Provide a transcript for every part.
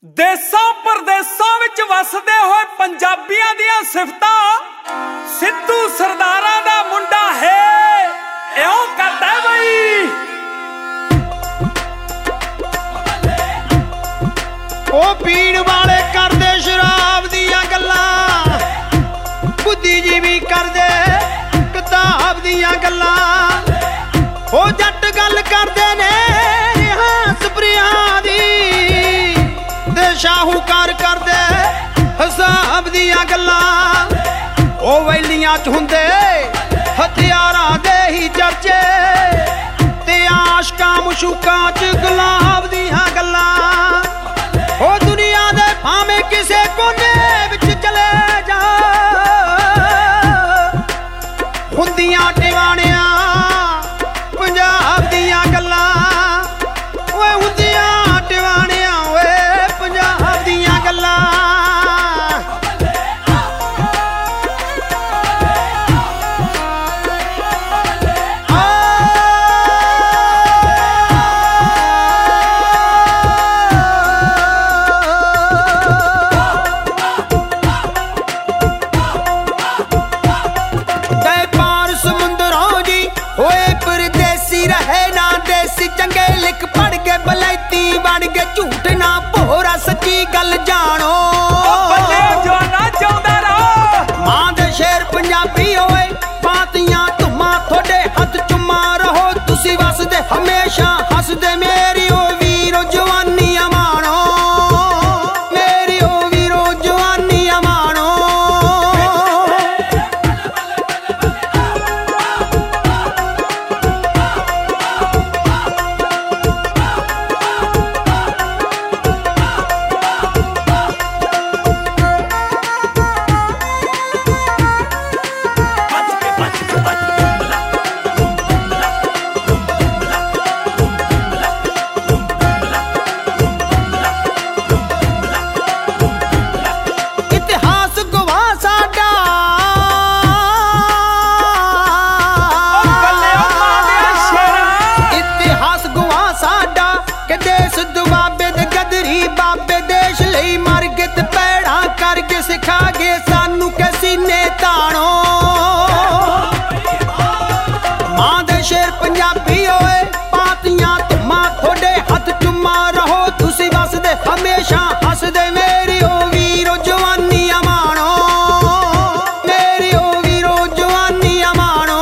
ਦੇਸਾਂ ਪਰਦੇਸਾਂ ਵਿੱਚ ਵਸਦੇ ਹੋਏ ਪੰਜਾਬੀਆਂ ਦੀਆਂ ਸਿਫਤਾਂ ਸਿੱਧੂ ਸਰਦਾਰਾਂ ਦਾ ਮੁੰਡਾ ਹੈ ਇਉਂ ਕਰਦਾ ਬਈ। ਉਹ ਪੀਣ ਵਾਲੇ ਕਰਦੇ ਸ਼ਰਾਬ ਦੀਆਂ ਗੱਲਾਂ, ਬੁੱਧੀਜੀਵੀ ਕਰਦੇ ਕਿਤਾਬ ਦੀਆਂ ਗੱਲਾਂ। ਉਹ ਜੱਟ ਗੱਲ ਕਰਦੇ ਨੇ ਰਿਆਂ ਸਪਰਿਆਂ ਦੀ, ਤੇ ਸ਼ਾਹੂਕਾਰ ਕਰਦੇ ਹਿਸਾਬ ਦੀਆਂ ਗੱਲਾਂ। ਉਹ ਵੈਲੀਆਂ 'ਚ ਹੁੰਦੇ ਹਥਿਆਰਾਂ ਦੇ ਹੀ ਚਰਚੇ, ਤੇ ਆਸ਼ਕਾਂ ਮਸ਼ੂਕਾਂ 'ਚ ਗੁਲਾਬ ਦੀਆਂ ਗੱਲਾਂ। ਉਹ ਦੁਨੀਆ ਦੇ ਭਾਵੇਂ ਕਿਸੇ ਕੋਨੇ ਵਿੱਚ ਚਲੇ ਜਾ, ਹੁੰਦੀਆਂ ਟਿਵਾਣਿਆਂ ਪੰਜਾਬ ਦੀਆਂ ਗੱਲਾਂ। ਓਏ ਹੁੰਦੀਆਂ ਟਿਵਾਣਿਆਂ ਓਏ ਪੰਜਾਬ ਦੀਆਂ ਗੱਲਾਂ। ਚੰਗੇ ਲਿਖ ਪੜ ਕੇ ਬਲੈਤੀ ਬਣ ਕੇ ਝੂਠ ਨਾ ਭੋਰਾ ਸੱਚੀ ਗੱਲ ਜਾਣੋ। ਬੱਲੇ ਜਵਾਨਾ ਚਾਹੁੰਦਾ ਰਹੋ ਮਾਂ ਦੇ ਸ਼ੇਰ ਪੰਜਾਬੀ ਓਏ, ਪਾਤੀਆਂ ਧੁੰਮਾਂ ਤੁਹਾਡੇ ਹੱਥ ਚੁੰਮਾ ਰਹੋ। ਤੁਸੀਂ ਵਸਦੇ ਹਮੇਸ਼ਾ ਹੱਸਦੇ ਮੇਰੀ ਓ ਵੀਰੋ ਜਵਾਨੀਆਂ ਮਾਣੋ, ਮੇਰੀ ਓ ਵੀਰੋ ਜਵਾਨੀਆਂ ਮਾਣੋ। ਸਿਖਾ ਗਏ ਸਾਨੂੰ ਕਿ ਸੀਨੇ ਤਾਣੋ। ਮਾਂ ਦੇ ਸ਼ੇਰ ਪੰਜਾਬੀ ਓਏ, ਪਾਤੀਆਂ ਧੁੰਮਾਂ ਤੁਹਾਡੇ ਹੱਥ ਚੁੰਮਾ ਰਹੋ। ਤੁਸੀਂ ਵਸਦੇ ਹਮੇਸ਼ਾ ਹੱਸਦੇ ਮੇਰੀ ਓ ਵੀਰੋ ਜਵਾਨੀਆਂ ਮਾਣੋ, ਮੇਰੀ ਓ ਵੀਰੋ ਜਵਾਨੀਆਂ ਮਾਣੋ।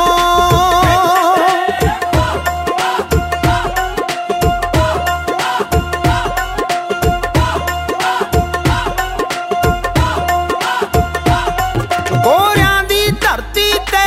ਗੋਰਿਆਂ ਦੀ ਧਰਤੀ ਤੇ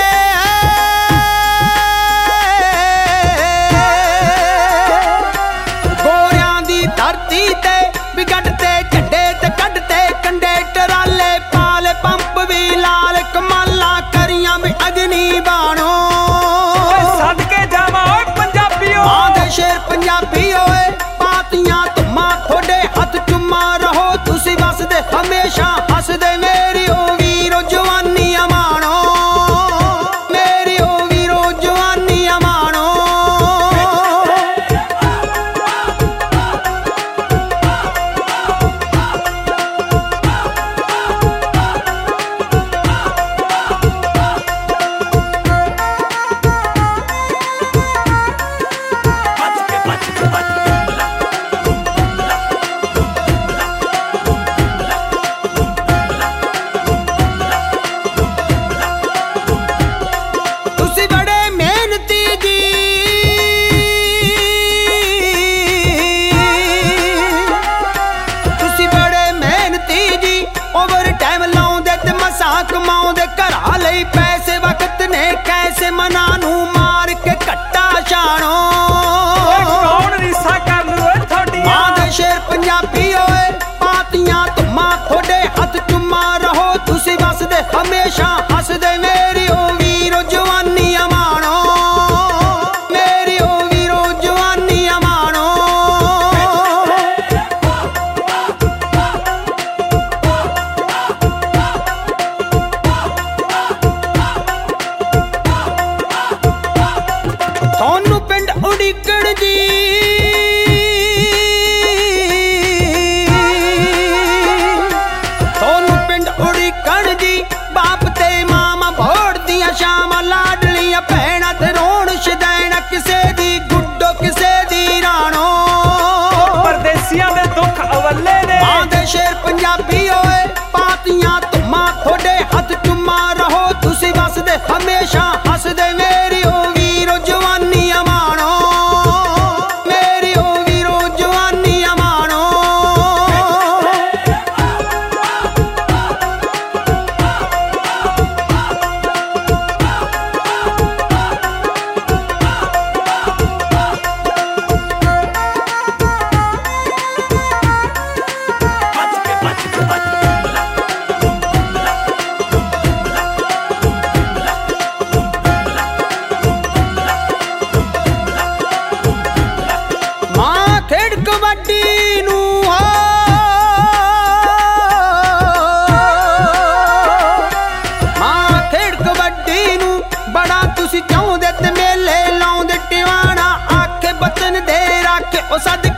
ਵਿਗੜਤੇ ਝੰਡੇ ਤੇ ਕੱਢਤੇ ਕੰਡੇ ਟਰਾਲੇ, ਪਾਲੇ ਪੰਪ ਵੀ ਲਾਲ ਕਮਾਲਾਂ ਕਰੀਆਂ ਵੀ ਅਗਨੀ ਬਾਣੋ। ਸਦਕੇ ਜਾਵਾਂ ਓਏ ਪੰਜਾਬੀਓ ਮਾਂ ਦੇ ਸ਼ੇਰ ਪੰਜਾਬੀ ਓਏ, ਪਾਤੀਆਂ ਧੁੰਮਾਂ ਤੁਹਾਡੇ ਹੱਥ ਚੁੰਮਾ ਰਹੋ। ਤੁਸੀਂ ਵਸਦੇ ਹਮੇਸ਼ਾ ਹੱਸਦੇ ਮੇਰੀ ਓ ਵੀਰੋ ਜਵਾਨੀਆਂ ਮਾਣੋ, ਮੇਰੀ ਓ ਵੀਰੋ ਜਵਾਨੀਆਂ ਮਾਣੋ। ਕਮਾਉਂਦੇ ਘਰਾਂ ਲਈ ਪੈਸੇ, ਵਕਤ ਨੇ ਕੈਸੇ ਮਨਾਂ ਨੂੰ ਮਾਰ ਕੇ ਘੱਟਾ ਛਾਣੋ। ਕੌਣ ਰੀਸਾ ਕਰ ਲੂ ਓਏ ਤੁਹਾਡੀ ਮਾਂ ਦੇ ਸ਼ੇਰ ਪੰਜਾਬੀ ਓਏ, ਪਾਤੀਆਂ ਧੁੰਮਾਂ ਤੁਹਾਡੇ ਹੱਥ ਚੁੰਮਾ ਰਹੋ। ਤੁਸੀਂ ਵਸਦੇ ਹਮੇਸ਼ਾ ਹੱਸਦੇ ਮੇਰੀ ਓ ਵੀਰੋ ਜਵਾਨੀਆਂ ਮਾਣੋ, ਮੇਰੀ ਓ ਵੀਰੋ ਜਵਾਨੀਆਂ ਮਾਣੋ। ਤੁਹਾਨੂੰ ਪਿੰਡ ਉਡੀਕਣ ਜੀ ਸਿੱਖ ਅਵੱਲੇ ਨੇ। ਮਾਂ ਦੇ ਸ਼ੇਰ ਪੰਜਾਬੀ ਓਏ ਪਾਤੀਆਂ ਧੁੰਮਾਂ ਤੁਹਾਡੇ ਹੱਥ ਚੁੰਮਾ ਰਹੋ ਤੁਸੀਂ ਵਸਦੇ ਹਮੇਸ਼ਾ ਹੱਸਦੇ ਮੇਰੀ ਓ ਵੀਰੋ ਜਵਾਨੀਆਂ ਮਾਣੋ ਮੇਰੀ ਓ ਵੀਰੋ ਜਵਾਨੀਆਂ ਮਾਣੋ। ਕਬੱਡੀ ਨੂੰ ਮਾਂ ਖੇਡ ਕਬੱਡੀ ਨੂੰ ਬੜਾ ਤੁਸੀਂ ਚਾਹੁੰਦੇ ਤੇ ਮੇਲੇ ਲਾਉਂਦੇ ਟਿਵਾਣਾ ਆਖੇ ਬਚਨ ਦੇ ਰੱਖੇ ਉਹ ਸਦ